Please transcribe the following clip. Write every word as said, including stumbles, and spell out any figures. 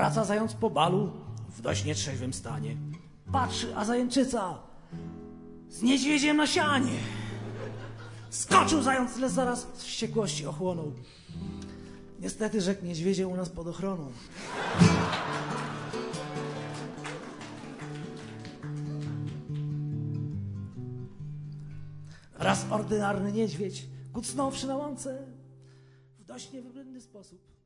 Wraca zając po balu w dość nietrzeźwym stanie. Patrzy, a zajęczyca z niedźwiedziem na sianie. Skoczył zając, lecz zaraz z wściekłości ochłonął. Niestety, rzekł, niedźwiedzie u nas pod ochroną. Raz ordynarny niedźwiedź, kucnąwszy na łące, w dość niewybredny sposób